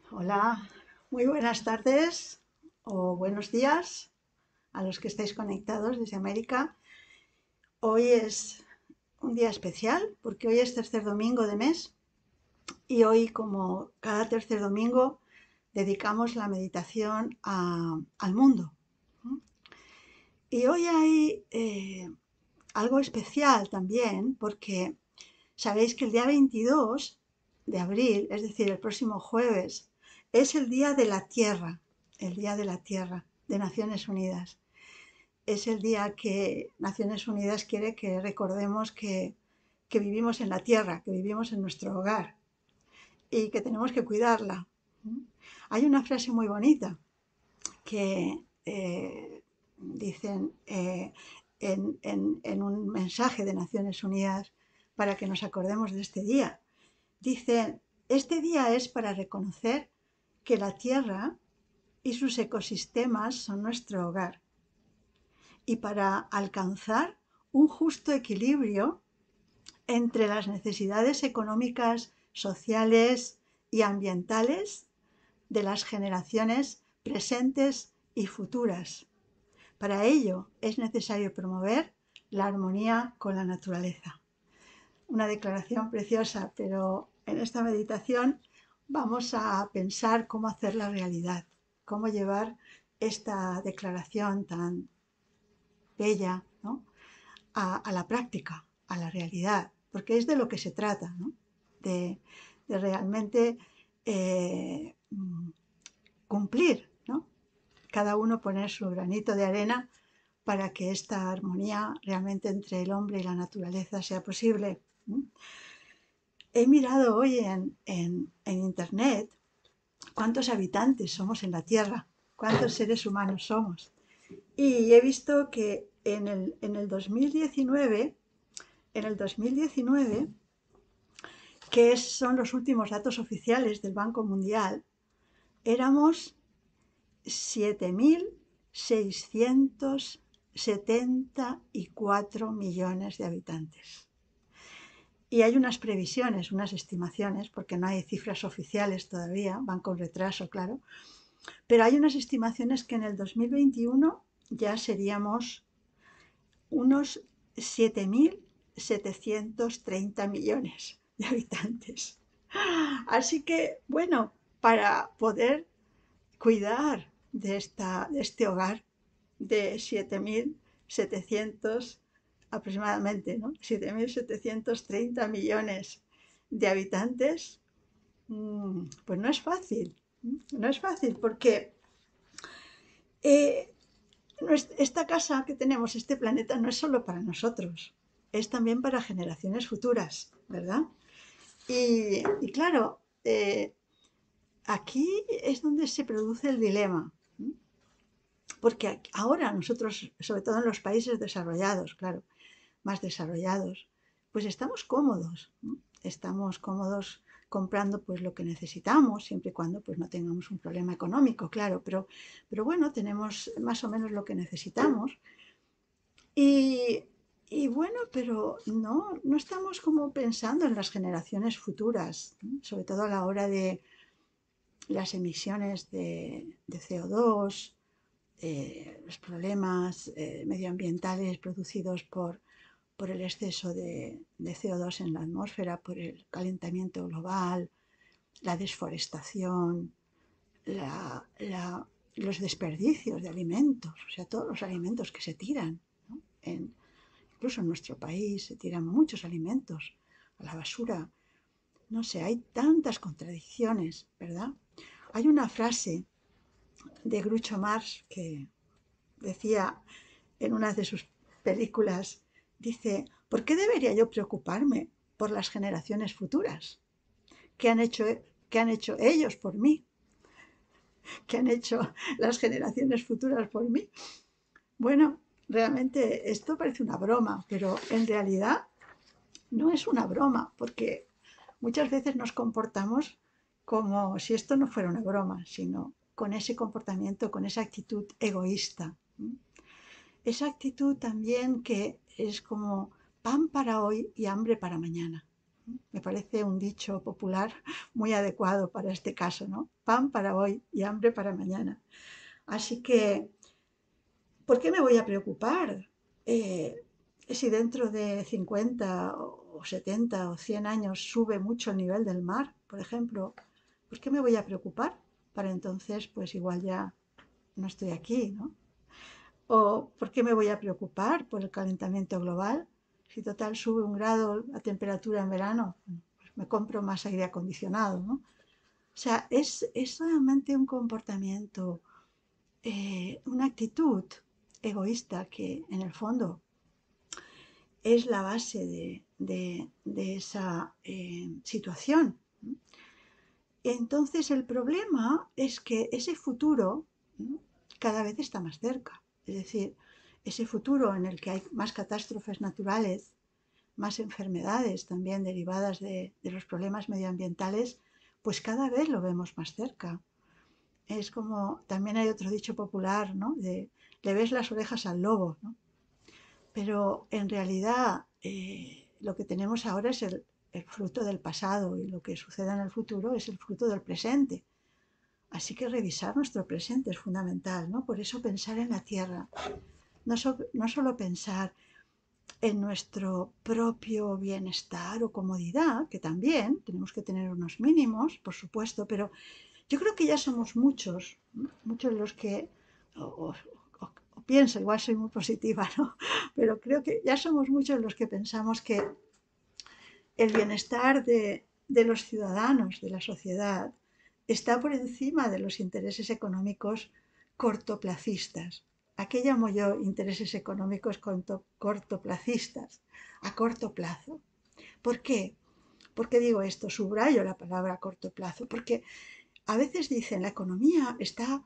Hola, muy buenas tardes o buenos días a los que estáis conectados desde América. Hoy es un día especial porque hoy es tercer domingo de mes y hoy, como cada tercer domingo, dedicamos la meditación al mundo. Y hoy hay algo especial también porque sabéis que el día 22 de abril, es decir, el próximo jueves, es el Día de la Tierra, el Día de la Tierra de Naciones Unidas. Es el día que Naciones Unidas quiere que recordemos que vivimos en la Tierra, que vivimos en nuestro hogar y que tenemos que cuidarla. Hay una frase muy bonita que dicen en un mensaje de Naciones Unidas para que nos acordemos de este día. Dicen, este día es para reconocer que la Tierra y sus ecosistemas son nuestro hogar y para alcanzar un justo equilibrio entre las necesidades económicas, sociales y ambientales de las generaciones presentes y futuras. Para ello es necesario promover la armonía con la naturaleza. Una declaración preciosa, pero en esta meditación vamos a pensar cómo hacerla realidad, cómo llevar esta declaración tan bella, ¿no?, a la práctica, a la realidad, porque es de lo que se trata, ¿no?, de realmente cumplir, ¿no?, cada uno poner su granito de arena para que esta armonía realmente entre el hombre y la naturaleza sea posible. He mirado hoy en Internet cuántos habitantes somos en la Tierra, cuántos seres humanos somos. Y he visto que en el 2019, que son los últimos datos oficiales del Banco Mundial, éramos 7.674 millones de habitantes. Y hay unas previsiones, unas estimaciones, porque no hay cifras oficiales todavía, van con retraso, claro, pero hay unas estimaciones que en el 2021 ya seríamos unos 7.730 millones de habitantes. Así que, bueno, para poder cuidar de este hogar de 7.700 aproximadamente, ¿no?, 7.730 millones de habitantes, pues no es fácil, no es fácil porque eh, esta casa que tenemos, este planeta, no es solo para nosotros, es también para generaciones futuras, ¿verdad? Y claro, aquí es donde se produce el dilema, porque ahora nosotros, sobre todo en los países desarrollados, claro, más desarrollados, pues estamos cómodos, ¿no? Estamos cómodos comprando pues lo que necesitamos, siempre y cuando pues no tengamos un problema económico, claro, pero bueno, tenemos más o menos lo que necesitamos y, y bueno, pero no estamos como pensando en las generaciones futuras, ¿no?, sobre todo a la hora de las emisiones de CO2, los problemas medioambientales producidos por el exceso de CO2 en la atmósfera, por el calentamiento global, la desforestación, los desperdicios de alimentos, o sea, todos los alimentos que se tiran, ¿no? Incluso en nuestro país se tiran muchos alimentos a la basura. No sé, hay tantas contradicciones, ¿verdad? Hay una frase de Groucho Marx que decía en una de sus películas, dice, ¿por qué debería yo preocuparme por las generaciones futuras? ¿Qué han hecho, qué han hecho ellos por mí? ¿Qué han hecho las generaciones futuras por mí? Bueno, realmente esto parece una broma, pero en realidad no es una broma, porque muchas veces nos comportamos como si esto no fuera una broma, sino con ese comportamiento, con esa actitud egoísta. Esa actitud también que es como pan para hoy y hambre para mañana. Me parece un dicho popular muy adecuado para este caso, ¿no? Pan para hoy y hambre para mañana. Así que, ¿por qué me voy a preocupar? Eh, si dentro de 50 o 70 o 100 años sube mucho el nivel del mar, por ejemplo, ¿por qué me voy a preocupar? Para entonces, pues igual ya no estoy aquí, ¿no? ¿O por qué me voy a preocupar por el calentamiento global? Si total sube 1 grado la temperatura en verano, pues me compro más aire acondicionado, ¿no? O sea, es realmente un comportamiento, una actitud egoísta que en el fondo es la base de esa situación. Entonces el problema es que ese futuro, ¿no?, cada vez está más cerca. Es decir, ese futuro en el que hay más catástrofes naturales, más enfermedades también derivadas de los problemas medioambientales, pues cada vez lo vemos más cerca. Es como, también hay otro dicho popular, ¿no? De, le ves las orejas al lobo, ¿no? Pero en realidad lo que tenemos ahora es el fruto del pasado y lo que suceda en el futuro es el fruto del presente. Así que revisar nuestro presente es fundamental, ¿no? Por eso pensar en la tierra, no solo pensar en nuestro propio bienestar o comodidad, que también tenemos que tener unos mínimos, por supuesto, pero yo creo que ya somos muchos, ¿no?, muchos los que, o, o pienso, igual soy muy positiva, ¿no? Pero creo que ya somos muchos los que pensamos que el bienestar de los ciudadanos, de la sociedad, está por encima de los intereses económicos cortoplacistas. ¿A qué llamo yo intereses económicos cortoplacistas? A corto plazo. ¿Por qué? ¿Por qué digo esto? Subrayo la palabra corto plazo, porque a veces dicen la economía está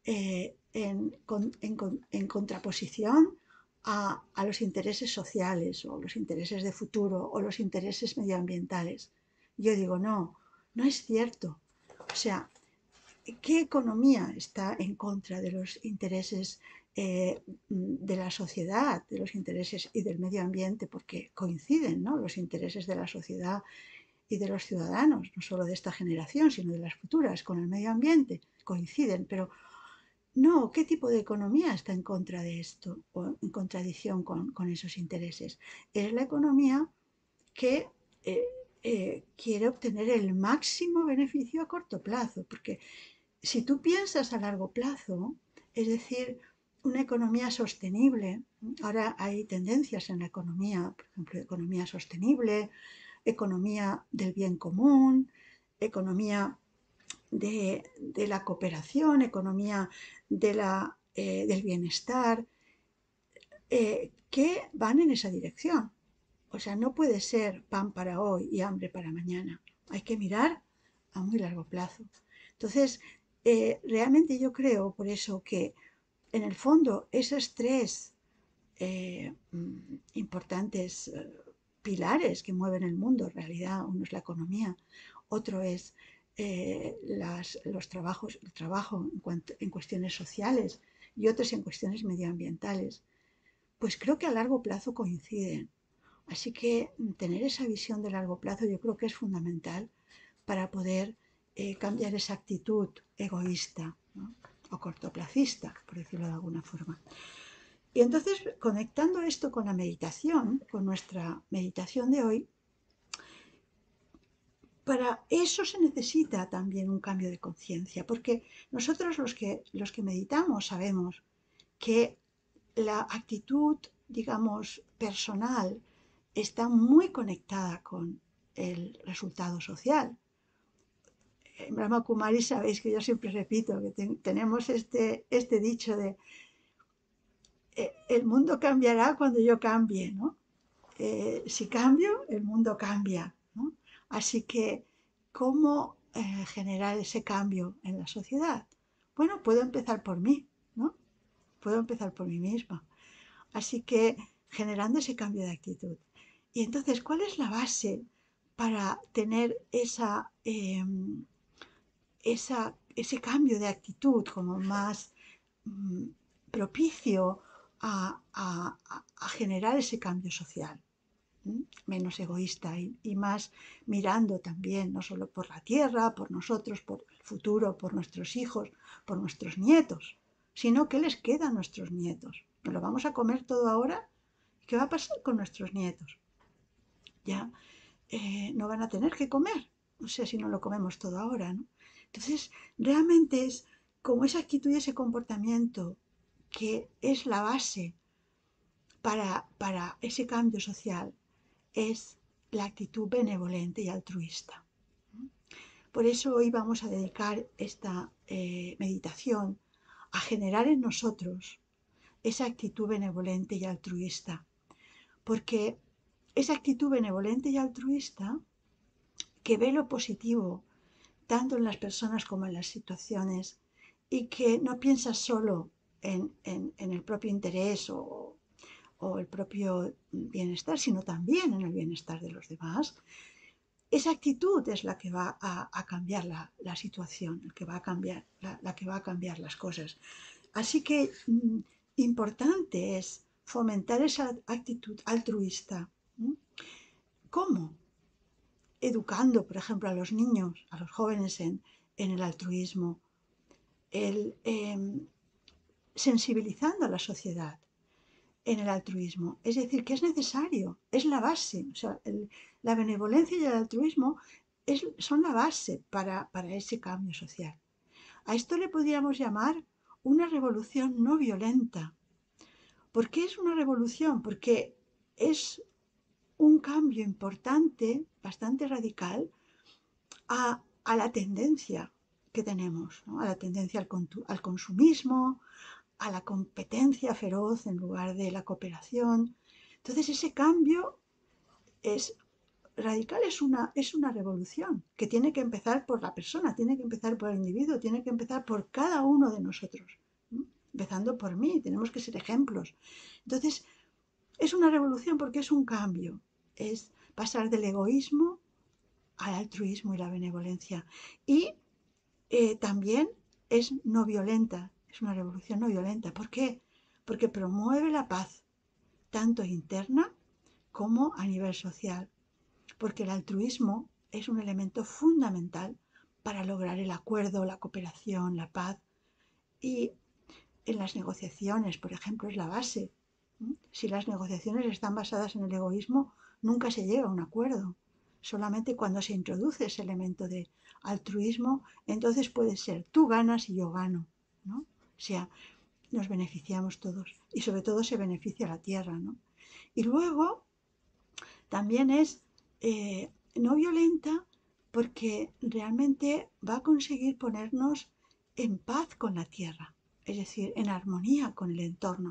en contraposición a los intereses sociales o los intereses de futuro o los intereses medioambientales. Yo digo, no, no es cierto. O sea, ¿qué economía está en contra de los intereses de la sociedad, de los intereses y del medio ambiente? Porque coinciden, ¿no?, los intereses de la sociedad y de los ciudadanos, no solo de esta generación, sino de las futuras, con el medio ambiente, coinciden, pero no, ¿qué tipo de economía está en contra de esto o en contradicción con esos intereses? Es la economía que eh, quiere obtener el máximo beneficio a corto plazo, porque si tú piensas a largo plazo, es decir, una economía sostenible, ahora hay tendencias en la economía, por ejemplo, economía sostenible, economía del bien común, economía de la cooperación, economía del bienestar, que van en esa dirección. O sea, no puede ser pan para hoy y hambre para mañana. Hay que mirar a muy largo plazo. Entonces, realmente yo creo por eso que en el fondo esos tres importantes pilares que mueven el mundo, en realidad uno es la economía, otro es los trabajos, el trabajo en cuestiones sociales y otros en cuestiones medioambientales, pues creo que a largo plazo coinciden. Así que tener esa visión de largo plazo yo creo que es fundamental para poder cambiar esa actitud egoísta, ¿no?, o cortoplacista, por decirlo de alguna forma. Y entonces, conectando esto con la meditación, con nuestra meditación de hoy, para eso se necesita también un cambio de conciencia, porque nosotros los que meditamos sabemos que la actitud, digamos, personal está muy conectada con el resultado social. En Brahma Kumari sabéis que yo siempre repito que tenemos este dicho de el mundo cambiará cuando yo cambie, ¿no? Si cambio, el mundo cambia, ¿no? Así que, ¿cómo generar ese cambio en la sociedad? Bueno, puedo empezar por mí, ¿no? Puedo empezar por mí misma. Así que generando ese cambio de actitud. Y entonces, ¿cuál es la base para tener ese cambio de actitud como más mm, propicio a generar ese cambio social? menos egoísta y más mirando también, no solo por la tierra, por nosotros, por el futuro, por nuestros hijos, por nuestros nietos, sino qué les queda a nuestros nietos. ¿Nos lo vamos a comer todo ahora? ¿Qué va a pasar con nuestros nietos? Ya no van a tener que comer, o sea, si no lo comemos todo ahora, ¿no? Entonces, realmente es como esa actitud y ese comportamiento que es la base para ese cambio social, es la actitud benevolente y altruista. Por eso hoy vamos a dedicar esta meditación a generar en nosotros esa actitud benevolente y altruista, porque esa actitud benevolente y altruista que ve lo positivo tanto en las personas como en las situaciones y que no piensa solo en el propio interés o el propio bienestar, sino también en el bienestar de los demás, esa actitud es la que va a cambiar la situación, la que va a cambiar las cosas. Así que importante es fomentar esa actitud altruista. ¿Cómo? Educando, por ejemplo, a los niños, a los jóvenes en el altruismo, el, sensibilizando a la sociedad en el altruismo. Es decir, que es necesario, es la base. O sea, la benevolencia y el altruismo son la base para ese cambio social. A esto le podríamos llamar una revolución no violenta. ¿Por qué es una revolución? Porque es un cambio importante, bastante radical, a la tendencia que tenemos, ¿no? A la tendencia al consumismo, a la competencia feroz en lugar de la cooperación. Entonces ese cambio es radical, es una revolución que tiene que empezar por la persona, tiene que empezar por el individuo, tiene que empezar por cada uno de nosotros, ¿no? Empezando por mí, tenemos que ser ejemplos. Entonces es una revolución porque es un cambio, es pasar del egoísmo al altruismo y la benevolencia. Y también es no violenta, es una revolución no violenta. ¿Por qué? Porque promueve la paz, tanto interna como a nivel social. Porque el altruismo es un elemento fundamental para lograr el acuerdo, la cooperación, la paz. Y en las negociaciones, por ejemplo, es la base. Si las negociaciones están basadas en el egoísmo, nunca se llega a un acuerdo. Solamente cuando se introduce ese elemento de altruismo, entonces puede ser tú ganas y yo gano, ¿no? O sea, nos beneficiamos todos y sobre todo se beneficia la tierra, ¿no? Y luego también es no violenta porque realmente va a conseguir ponernos en paz con la tierra, es decir, en armonía con el entorno.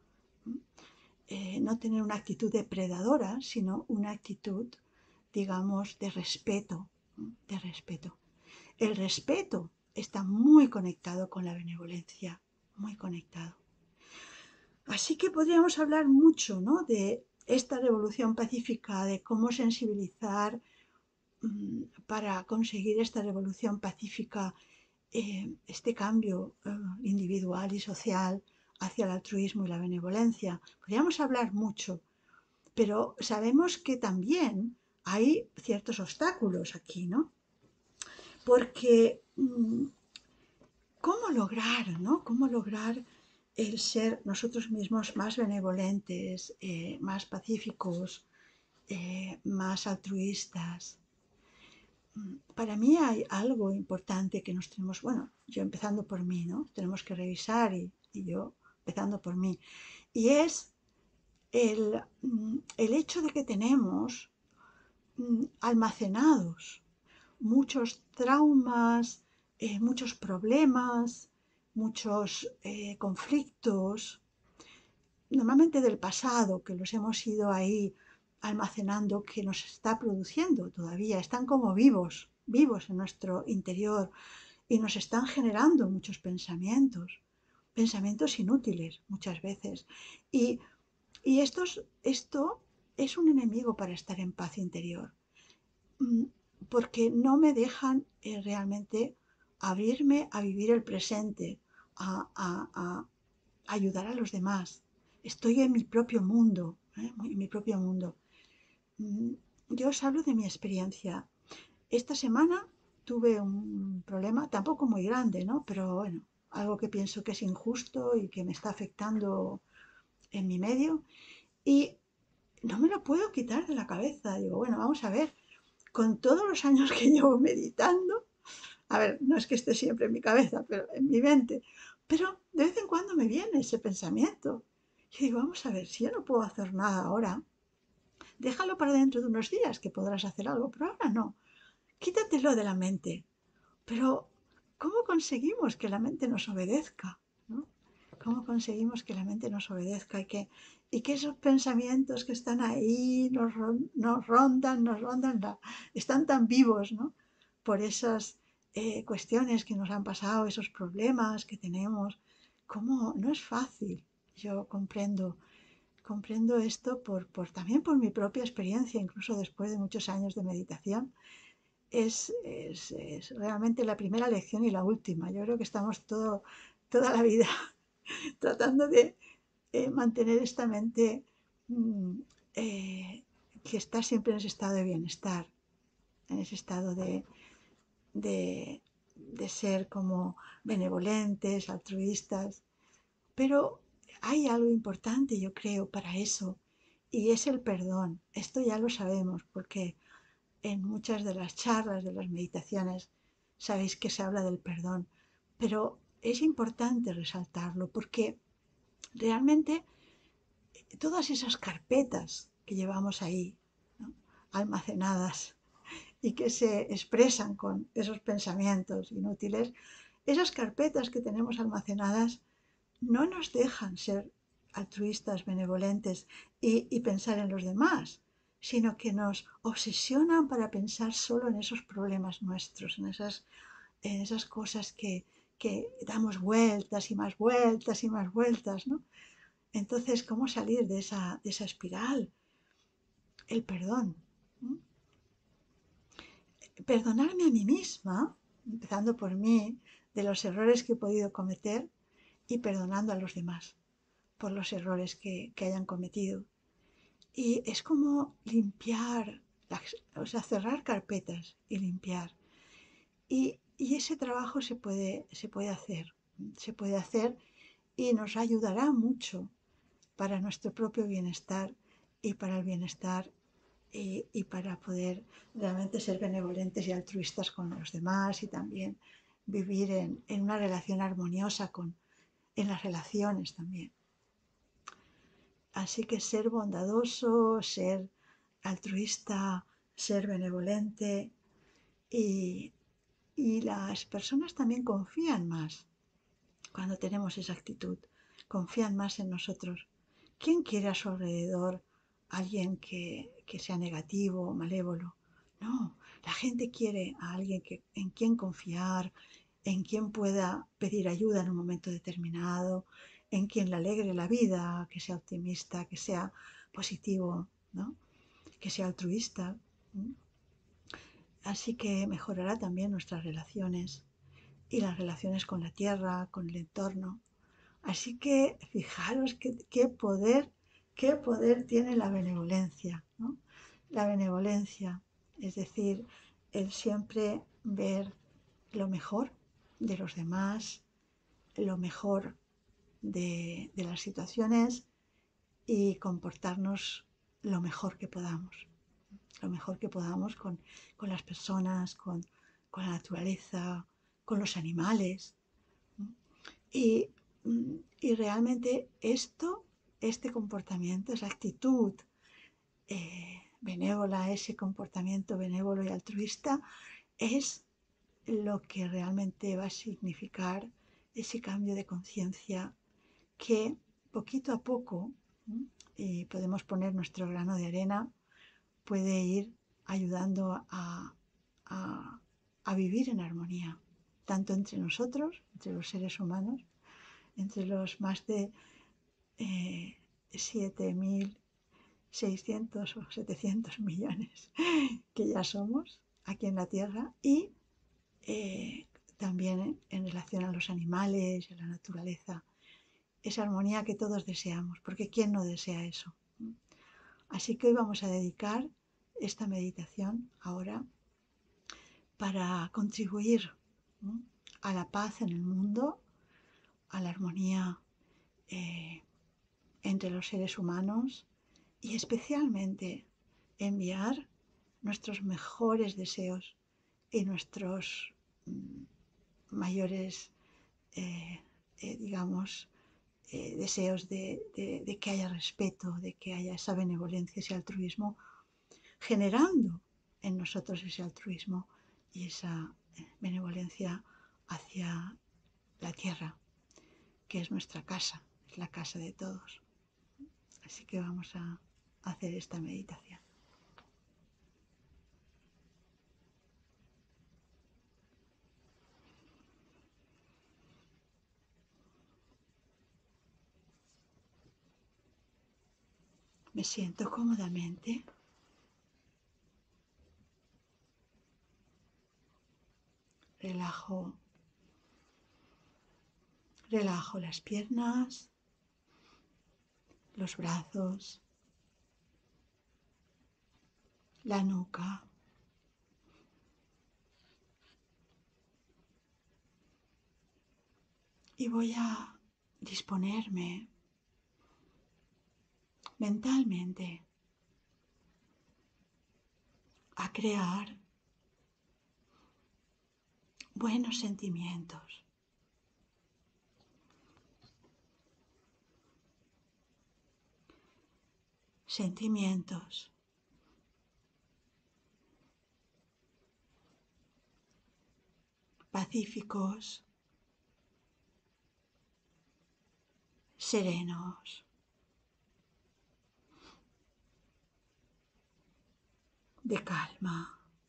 No tener una actitud depredadora, sino una actitud, digamos, de respeto, de respeto. El respeto está muy conectado con la benevolencia, muy conectado. Así que podríamos hablar mucho, ¿no?, de esta revolución pacífica, de cómo sensibilizar para conseguir esta revolución pacífica, este cambio individual y social hacia el altruismo y la benevolencia. Podríamos hablar mucho, pero sabemos que también hay ciertos obstáculos aquí, ¿no? Porque ¿cómo lograr, ¿no? ¿Cómo lograr el ser nosotros mismos más benevolentes, más pacíficos, más altruistas? Para mí hay algo importante que nos tenemos, bueno, yo empezando por mí, ¿no? Tenemos que revisar y yo empezando por mí. Y es el hecho de que tenemos almacenados muchos traumas, muchos problemas, muchos conflictos, normalmente del pasado, que los hemos ido ahí almacenando, que nos está produciendo todavía, están como vivos, vivos en nuestro interior y nos están generando muchos pensamientos, pensamientos inútiles muchas veces. Y esto es un enemigo para estar en paz interior, porque no me dejan realmente abrirme a vivir el presente, a ayudar a los demás. Estoy en mi propio mundo, en mi propio mundo. mm, yo os hablo de mi experiencia. Esta semana tuve un problema, tampoco muy grande, ¿no? Pero bueno, algo que pienso que es injusto y que me está afectando en mi medio y no me lo puedo quitar de la cabeza. Digo, bueno, vamos a ver, con todos los años que llevo meditando, a ver, no es que esté siempre en mi cabeza, pero en mi mente, pero de vez en cuando me viene ese pensamiento. Y digo, vamos a ver, si yo no puedo hacer nada ahora, déjalo para dentro de unos días que podrás hacer algo, pero ahora no. Quítatelo de la mente. Pero, ¿cómo conseguimos que la mente nos obedezca? ¿No? ¿Cómo conseguimos que la mente nos obedezca y que esos pensamientos que están ahí nos rondan, están tan vivos, ¿no? Por esas cuestiones que nos han pasado, esos problemas que tenemos? ¿Cómo? No es fácil. Yo comprendo esto también por mi propia experiencia, incluso después de muchos años de meditación. Es realmente la primera lección y la última. Yo creo que estamos toda la vida tratando de mantener esta mente mm, eh, que está siempre en ese estado de bienestar, en ese estado de, de ser como benevolentes, altruistas. Pero hay algo importante, yo creo, para eso, y es el perdón. Esto ya lo sabemos, porque en muchas de las charlas, de las meditaciones, sabéis que se habla del perdón, pero es importante resaltarlo porque realmente todas esas carpetas que llevamos ahí, ¿no? Almacenadas y que se expresan con esos pensamientos inútiles, esas carpetas que tenemos almacenadas no nos dejan ser altruistas, benevolentes y pensar en los demás, sino que nos obsesionan para pensar solo en esos problemas nuestros, en esas cosas que damos vueltas y más vueltas y más vueltas, ¿no? Entonces, ¿cómo salir de esa espiral? El perdón. ¿No? Perdonarme a mí misma, empezando por mí, de los errores que he podido cometer y perdonando a los demás por los errores que hayan cometido. Y es como limpiar, o sea, cerrar carpetas y limpiar. Y ese trabajo se puede hacer y nos ayudará mucho para nuestro propio bienestar y para el bienestar y para poder realmente ser benevolentes y altruistas con los demás y también vivir en una relación armoniosa en las relaciones también. Así que ser bondadoso, ser altruista, ser benevolente y, y las personas también confían más cuando tenemos esa actitud, confían más en nosotros. ¿Quién quiere a su alrededor alguien que sea negativo o malévolo? No, la gente quiere a alguien en quien confiar, en quien pueda pedir ayuda en un momento determinado, en quien le alegre la vida, que sea optimista, que sea positivo, ¿no? Que sea altruista. ¿No? Así que mejorará también nuestras relaciones y las relaciones con la tierra, con el entorno. Así que fijaros qué poder tiene la benevolencia, ¿no? La benevolencia, es decir, el siempre ver lo mejor de los demás, lo mejor de las situaciones y comportarnos lo mejor que podamos, lo mejor que podamos con las personas, con la naturaleza, con los animales. ¿No? Y, y realmente este comportamiento, esa actitud benévola, ese comportamiento benévolo y altruista, es lo que realmente va a significar ese cambio de conciencia que poquito a poco, y podemos poner nuestro grano de arena, puede ir ayudando a, a vivir en armonía, tanto entre nosotros, entre los seres humanos, entre los más de 7.600 o 700 millones que ya somos aquí en la Tierra y también en relación a los animales y a la naturaleza. Esa armonía que todos deseamos, porque ¿quién no desea eso? Así que hoy vamos a dedicar esta meditación ahora para contribuir, ¿no?, a la paz en el mundo, a la armonía entre los seres humanos y especialmente enviar nuestros mejores deseos y nuestros mayores, digamos, deseos de que haya respeto, de que haya esa benevolencia, ese altruismo, generando en nosotros ese altruismo y esa benevolencia hacia la tierra, que es nuestra casa, es la casa de todos. Así que vamos a hacer esta meditación. Me siento cómodamente. Relajo las piernas, los brazos, la nuca. Y voy a disponerme mentalmente a crear buenos sentimientos. Sentimientos pacíficos, serenos, de calma.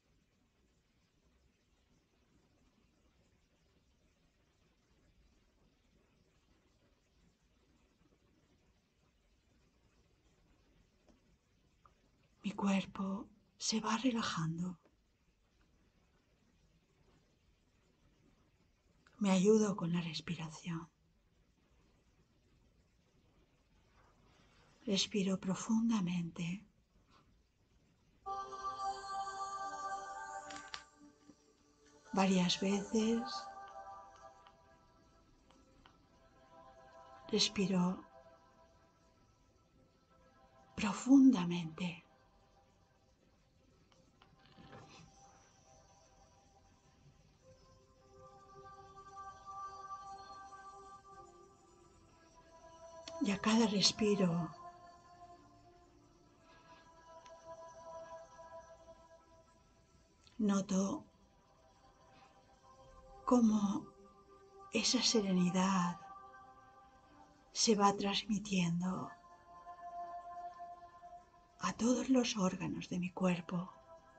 Mi cuerpo se va relajando. Me ayudo con la respiración. Respiro profundamente. Varias veces. Respiro profundamente. Y a cada respiro noto cómo esa serenidad se va transmitiendo a todos los órganos de mi cuerpo.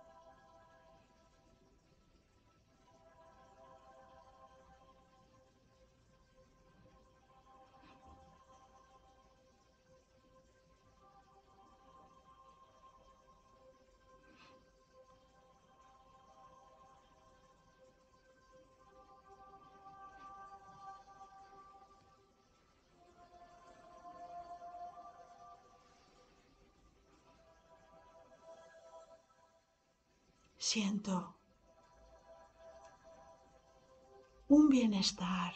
Siento un bienestar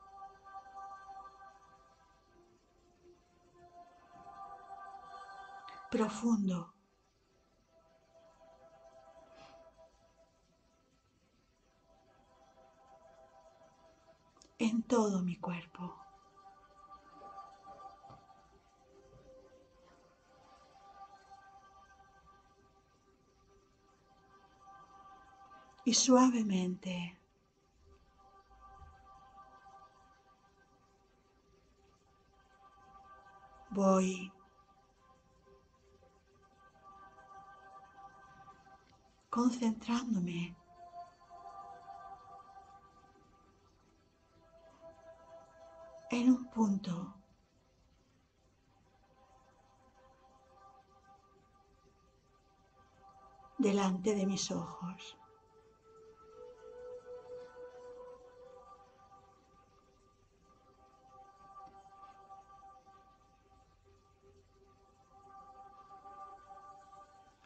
profundo en todo mi cuerpo. Y suavemente voy concentrándome en un punto delante de mis ojos.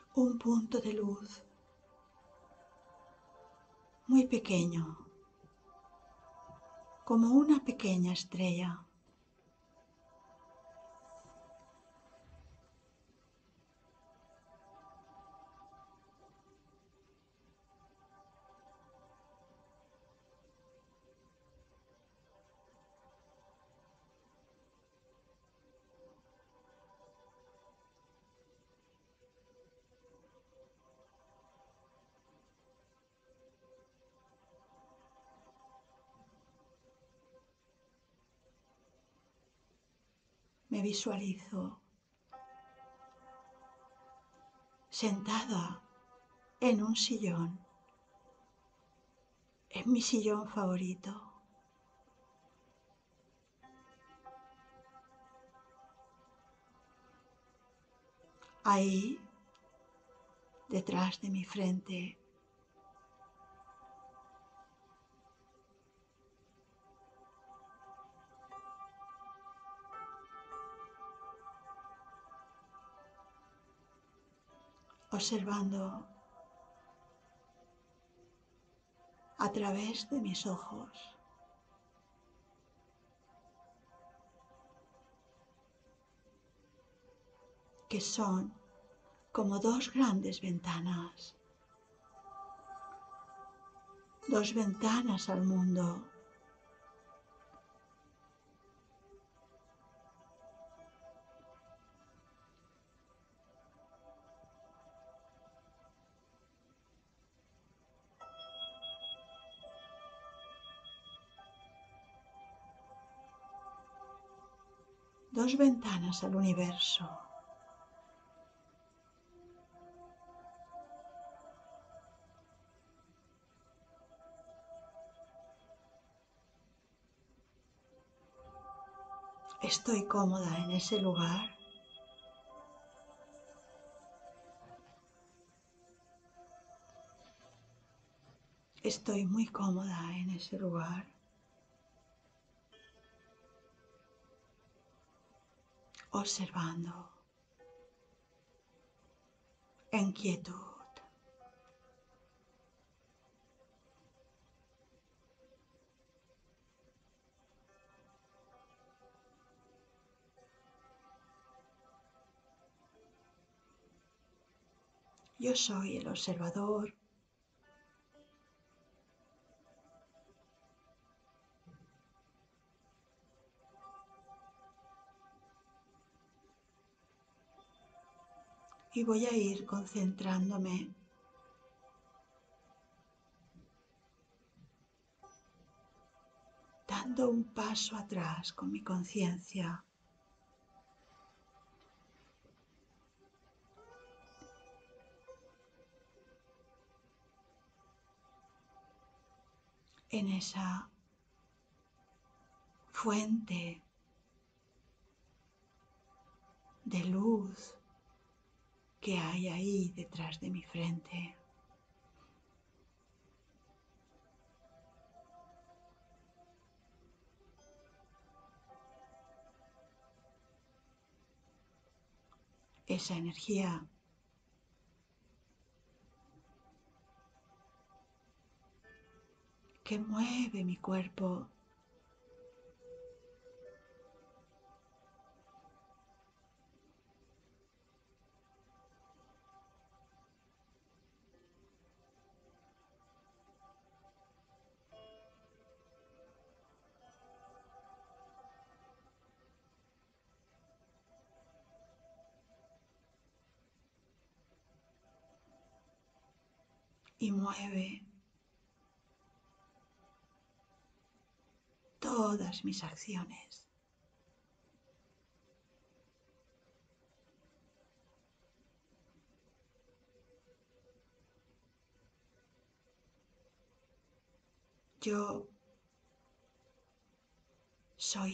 un punto de luz muy pequeño, como una pequeña estrella. Me visualizo sentada en un sillón, en mi sillón favorito. Ahí, detrás de mi frente, observando a través de mis ojos, que son como dos grandes ventanas al mundo. Dos ventanas al universo. Estoy cómoda en ese lugar. Estoy muy cómoda en ese lugar, observando en quietud. Yo soy el observador y voy a ir concentrándome dando un paso atrás con mi conciencia en esa fuente de luz que hay ahí detrás de mi frente. Esa energía que mueve mi cuerpo y mueve todas mis acciones. Yo soy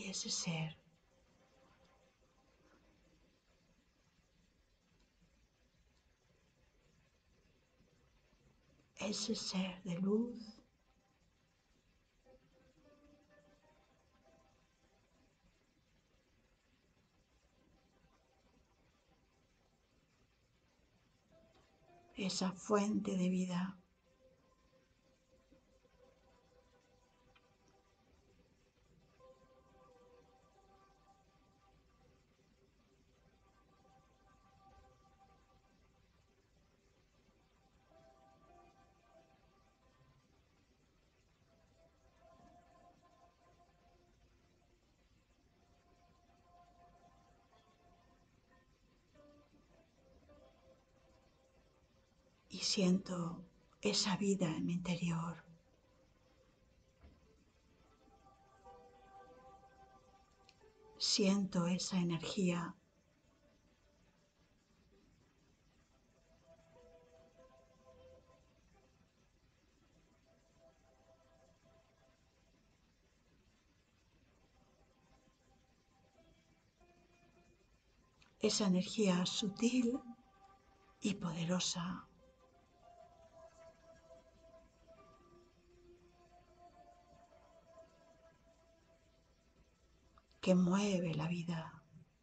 ese ser de luz esa fuente de vida. Y siento esa vida en mi interior. Siento esa energía sutil y poderosa que mueve la vida.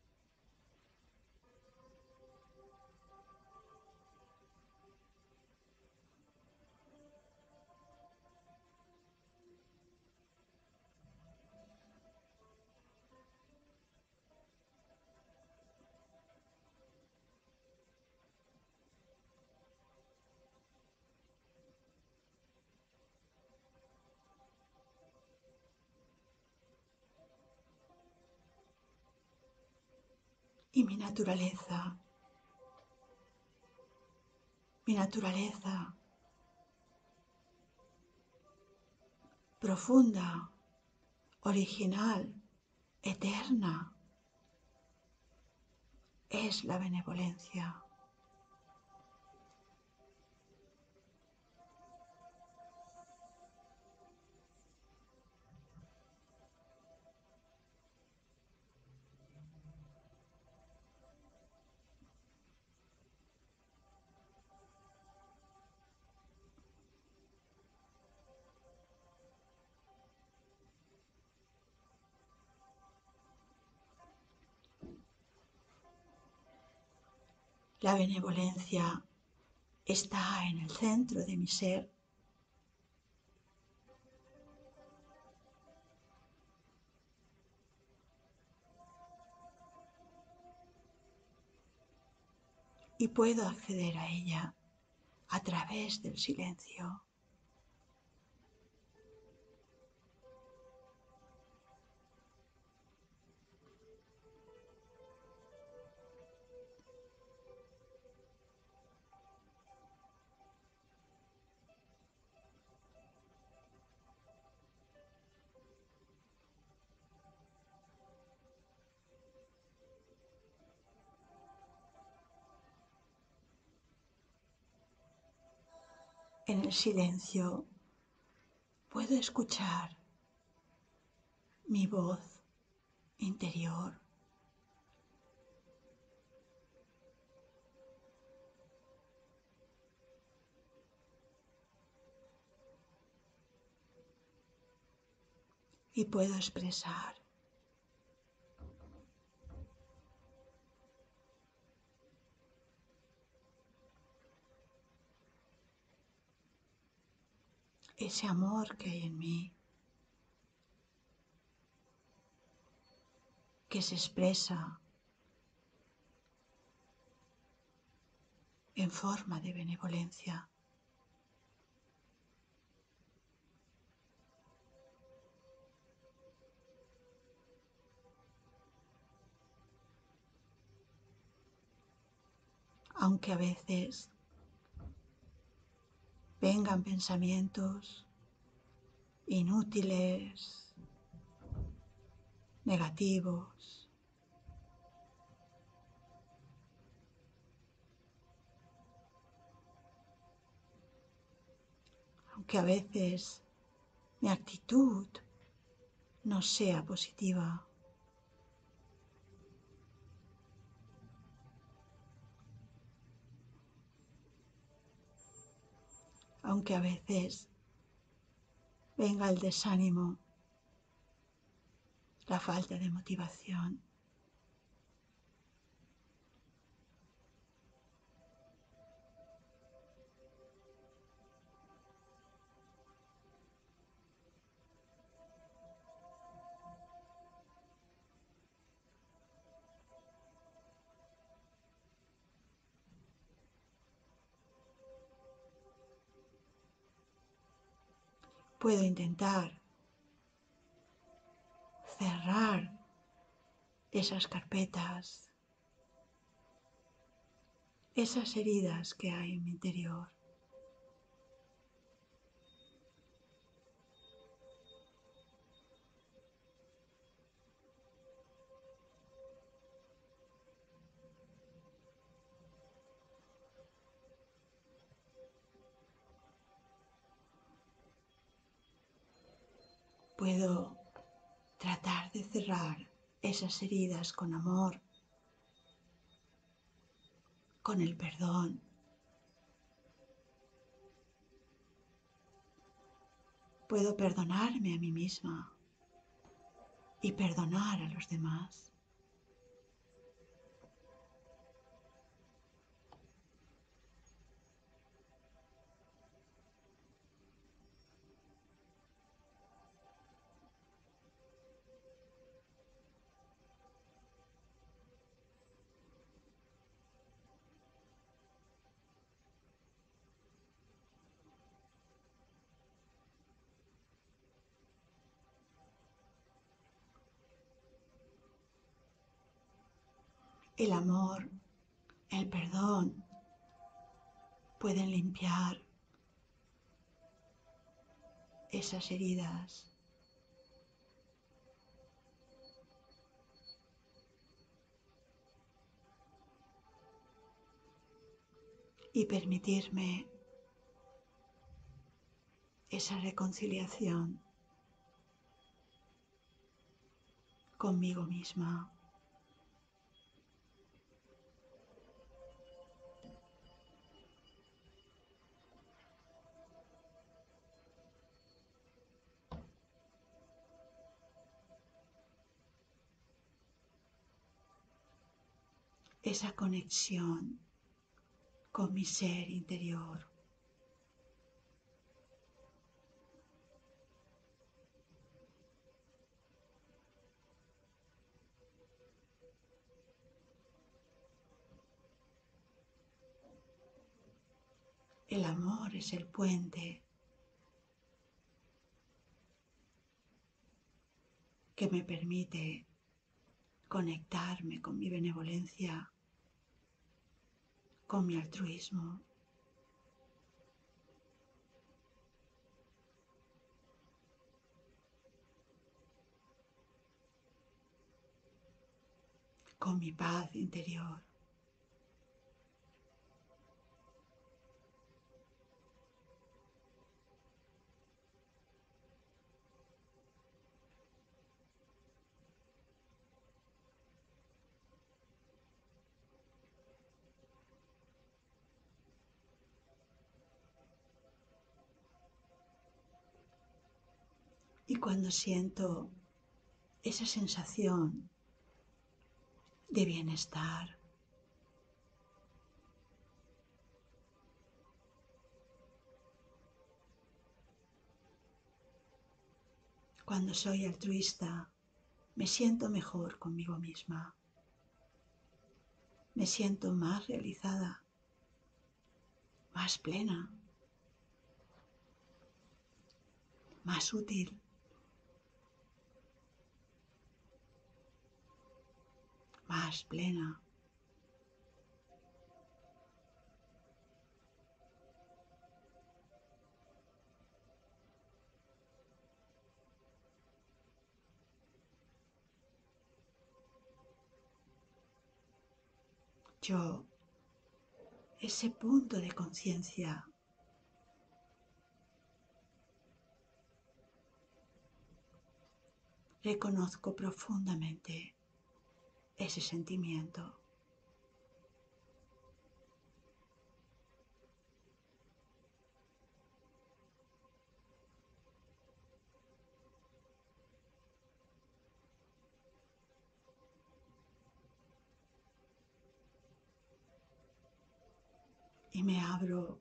Y mi naturaleza profunda, original, eterna, es la benevolencia. La benevolencia está en el centro de mi ser y puedo acceder a ella a través del silencio. En el silencio puedo escuchar mi voz interior, y puedo expresar ese amor que hay en mí, que se expresa en forma de benevolencia. Aunque a veces vengan pensamientos inútiles, negativos, aunque a veces mi actitud no sea positiva, aunque a veces venga el desánimo, la falta de motivación. puedo intentar cerrar esas carpetas, esas heridas que hay en mi interior. Puedo tratar de cerrar esas heridas con amor, con el perdón. Puedo perdonarme a mí misma y perdonar a los demás. El amor, el perdón pueden limpiar esas heridas y permitirme esa reconciliación conmigo misma. Esa conexión con mi ser interior. El amor es el puente que me permite conectarme con mi benevolencia, con mi altruismo, con mi paz interior. Y cuando siento esa sensación de bienestar, cuando soy altruista, me siento mejor conmigo misma, me siento más realizada, más plena, más útil, más plena. Yo, ese punto de conciencia, reconozco profundamente ese sentimiento. Y me abro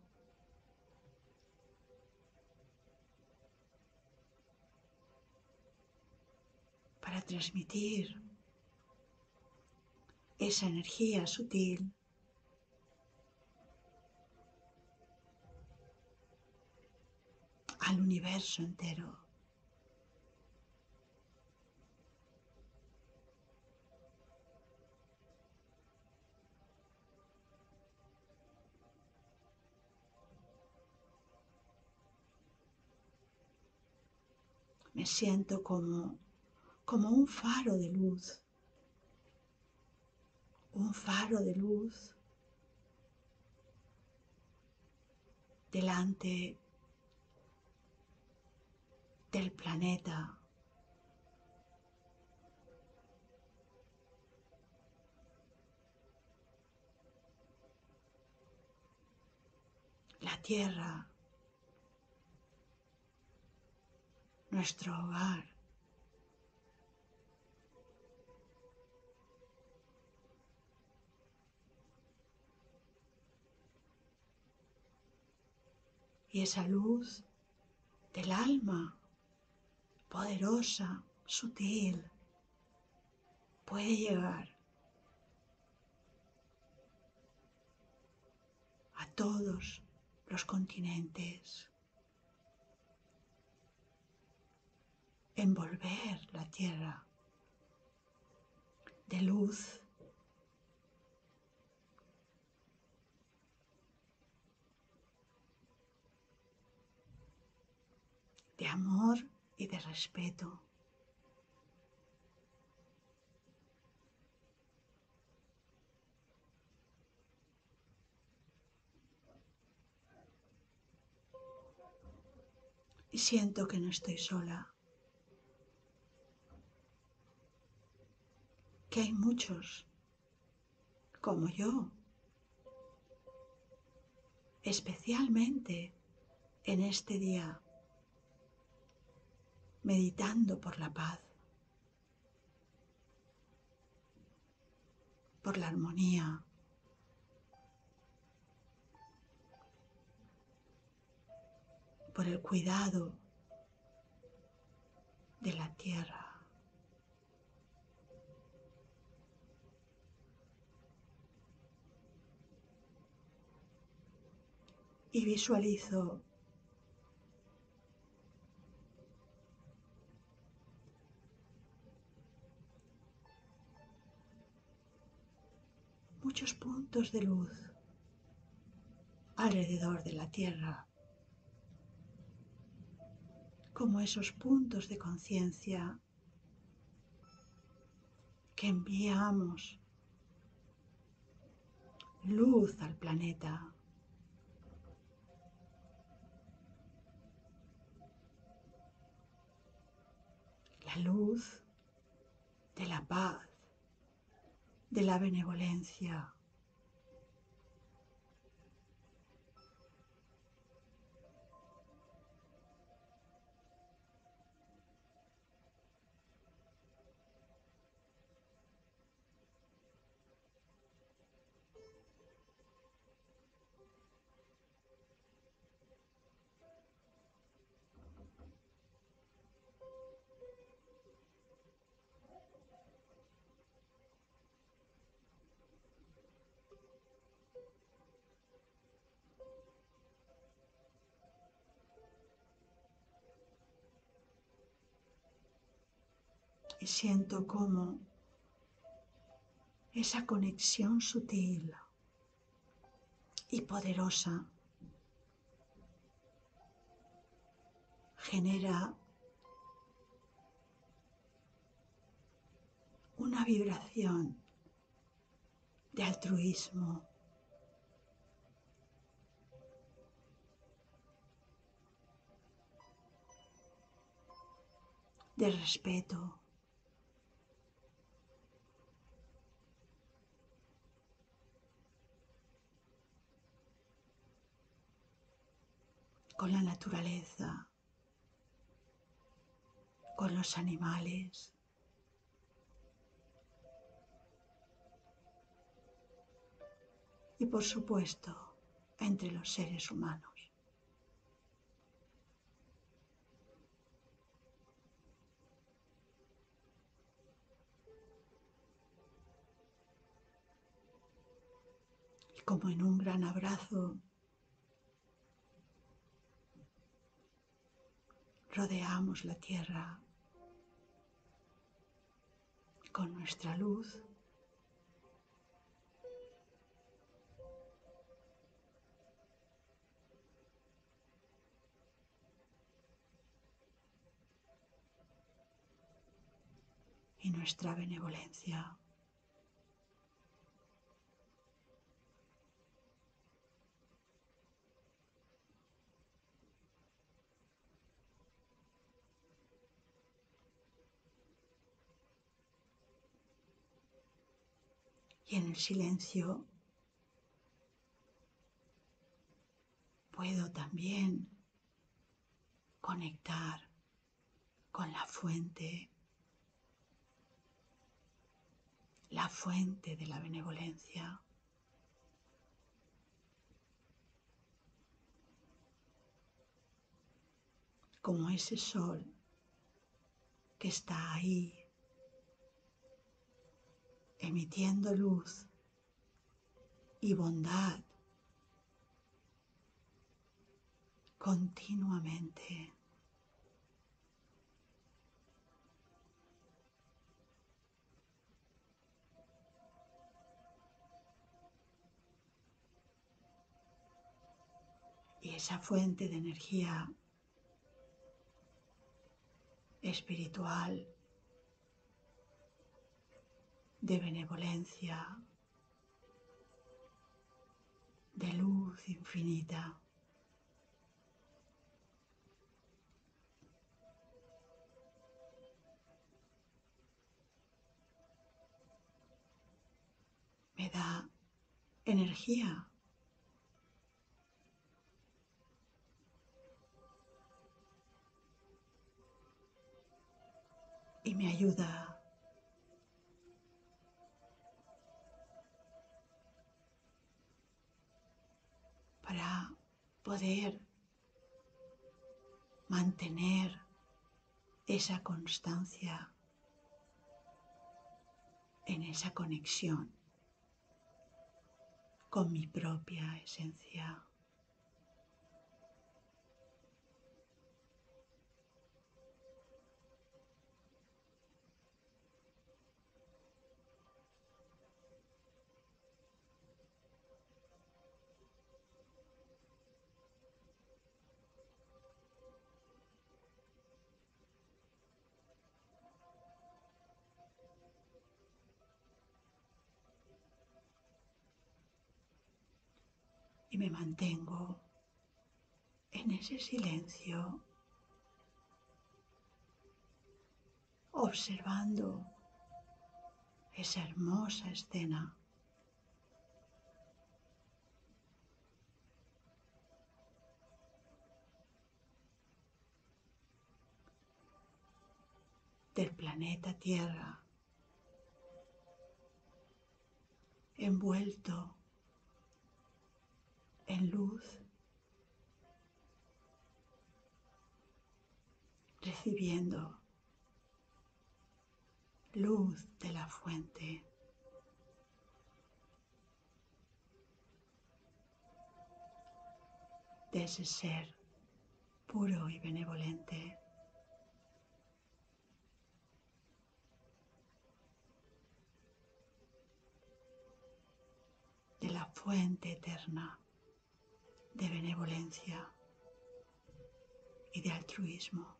para transmitir esa energía sutil al universo entero. Me siento como un faro de luz delante del planeta. La Tierra, nuestro hogar. Y esa luz del alma, poderosa, sutil, puede llegar a todos los continentes, envolver la Tierra de luz, de amor y de respeto. Y siento que no estoy sola, que hay muchos como yo, especialmente en este día, meditando por la paz, por la armonía, por el cuidado de la tierra. Y visualizo muchos puntos de luz alrededor de la tierra, como esos puntos de conciencia que enviamos luz al planeta. La luz de la paz, de la benevolencia. Y siento como esa conexión sutil y poderosa genera una vibración de altruismo, de respeto, con la naturaleza, con los animales. Y por supuesto, entre los seres humanos. Y como en un gran abrazo, rodeamos la tierra con nuestra luz. Y nuestra benevolencia. Y en el silencio puedo también conectar con la fuente de la benevolencia. Como ese sol que está ahí, emitiendo luz y bondad continuamente. Y esa fuente de energía espiritual, de benevolencia, de luz infinita, me da energía y me ayuda para poder mantener esa constancia en esa conexión con mi propia esencia. Y me mantengo en ese silencio, observando esa hermosa escena del planeta Tierra, envuelto en luz, recibiendo luz de la fuente, de ese ser puro y benevolente, de la fuente eterna de benevolencia y de altruismo.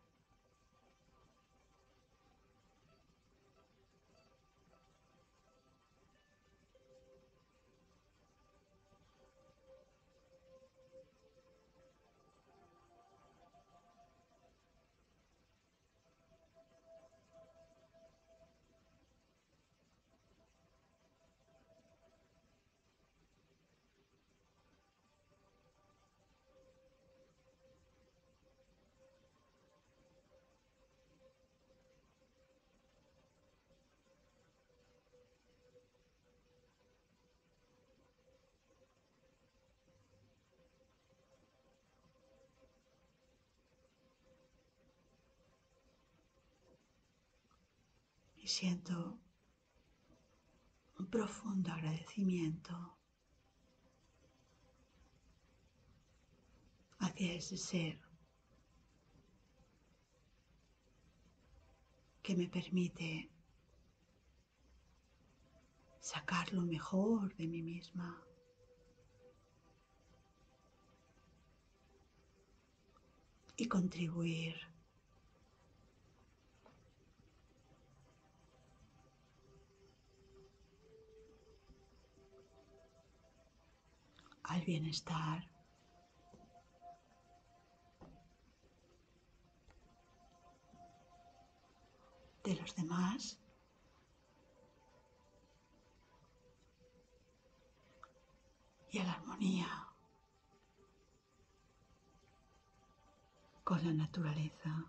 Y siento un profundo agradecimiento hacia ese ser que me permite sacar lo mejor de mí misma y contribuir al bienestar de los demás y a la armonía con la naturaleza.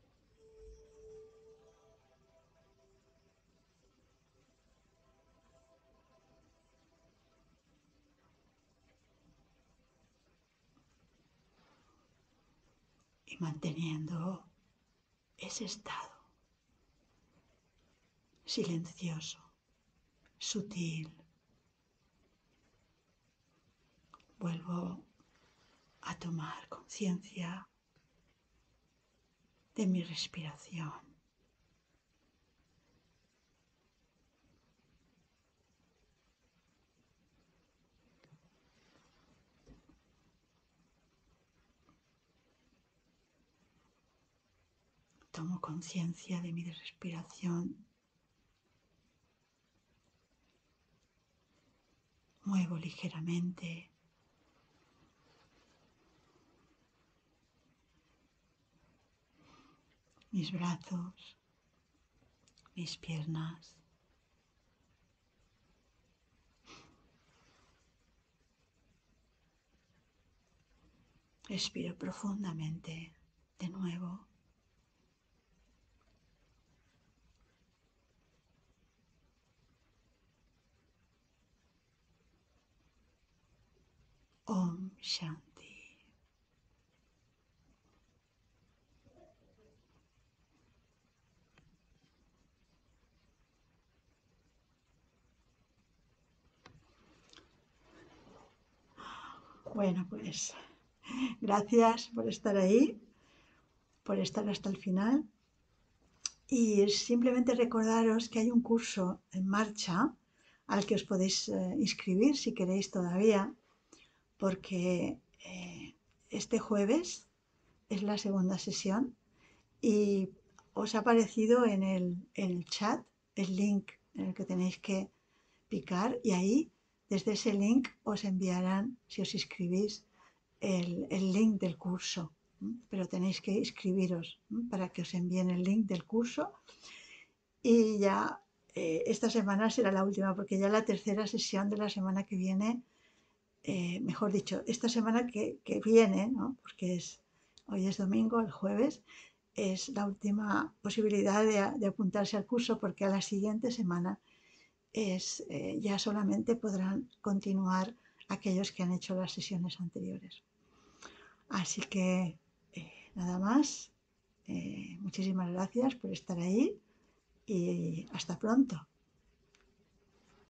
Y manteniendo ese estado silencioso, sutil, vuelvo a tomar conciencia de mi respiración. Tomo conciencia de mi respiración. Muevo ligeramente mis brazos, mis piernas. Respiro profundamente de nuevo. Om Shanti. Bueno, pues gracias por estar ahí, por estar hasta el final. Y simplemente recordaros que hay un curso en marcha al que os podéis inscribir si queréis todavía, porque este jueves es la segunda sesión y os ha aparecido en el chat el link en el que tenéis que picar y ahí, desde ese link, os enviarán, si os inscribís, el link del curso. Pero tenéis que inscribiros para que os envíen el link del curso y ya esta semana será la última porque ya la tercera sesión de la semana que viene, mejor dicho, esta semana que viene, ¿no? Porque hoy es domingo, el jueves, es la última posibilidad de apuntarse al curso porque a la siguiente semana ya solamente podrán continuar aquellos que han hecho las sesiones anteriores. Así que nada más, muchísimas gracias por estar ahí y hasta pronto.